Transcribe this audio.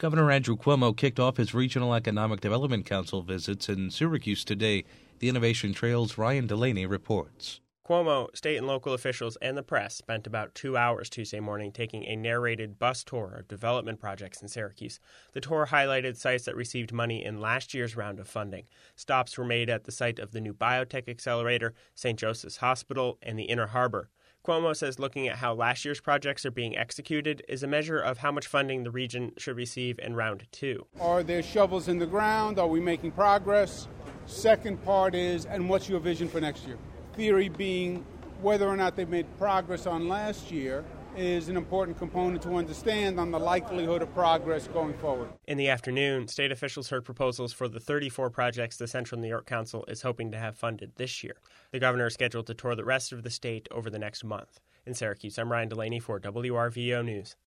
Governor Andrew Cuomo kicked off his Regional Economic Development Council visits in Syracuse today. The Innovation Trail's Ryan Delaney reports. Cuomo, state and local officials, and the press spent about 2 hours Tuesday morning taking a narrated bus tour of development projects in Syracuse. The tour highlighted sites that received money in last year's round of funding. Stops were made at the site of the new biotech accelerator, St. Joseph's Hospital, and the Inner Harbor. Cuomo says looking at how last year's projects are being executed is a measure of how much funding the region should receive in round two. Are there shovels in the ground? Are we making progress? Second part is, and what's your vision for next year? Theory being whether or not they've made progress on last year is an important component to understand on the likelihood of progress going forward. In the afternoon, state officials heard proposals for the 34 projects the Central New York Council is hoping to have funded this year. The governor is scheduled to tour the rest of the state over the next month. In Syracuse, I'm Ryan Delaney for WRVO News.